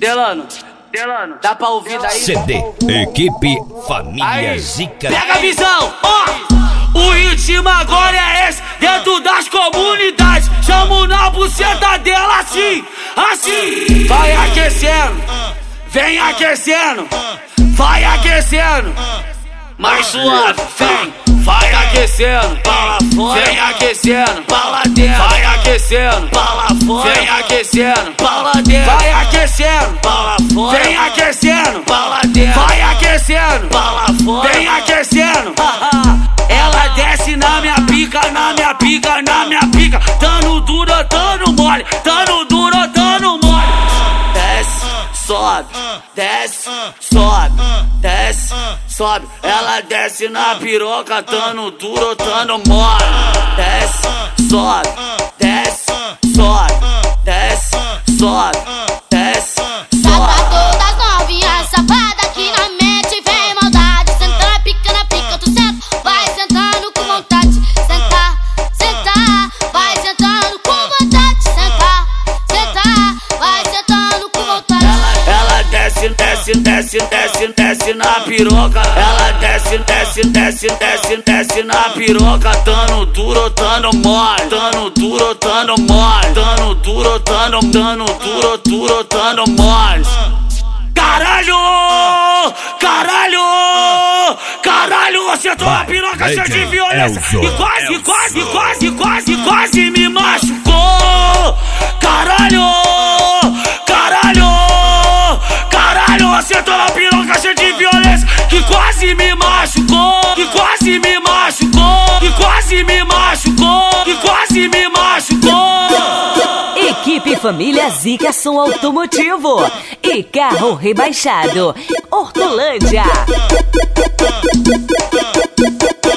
Delano, dá pra ouvir daí? CD, Equipe Família Zica. Pega a visão, ó! O ritmo agora é esse, dentro das comunidades. Chamo na buceta dela assim, assim. Vai aquecendo, vem aquecendo, vai aquecendo. Mais suave, vem. Vai aquecendo, pra fora. Vem aquecendo, pra dentro. Vai aquecendo, pra fora. Vem aquecendo, pra dentro. Vai aquecendo, pra fora. Vem aquecendo, pra dentro. Vai aquecendo, pra fora. Vem aquecendo. Ela desce na minha pica, na minha pica, na minha pica. Tando duro, tando mole, tando duro, tando mole. Desce, sobe, desce, sobe, desce, sobe. Ela desce na piroca, tando duro, tando mole. Desce, sobe, desce, sobe, desce, sobe, desce, sobe. Tá todas novinhas safadas aqui na mente vem maldade. Senta na pica, tu senta, vai sentando com vontade. Sentar, sentar, vai sentando com vontade. Sentar, sentar, vai sentando com vontade. Ela desce, desce, desce, desce, desce na piroca. Ela desce, desce, desce, desce, desce na piroca. Tando duro, tando mole, tando duro, tando mole, tando duro, tando duro, duro, tando mole. Caralho! Caralho! Caralho! Acertou a piroca cheia de violência e quase me machucou! Caralho! Caralho! Caralho! Acertou a piroca cheia de violência que quase me machucou! Que quase me machucou! Que quase me machucou! Que quase me machucou! Equipe Família Zica Som Automotivo e Carro Rebaixado Hortolândia.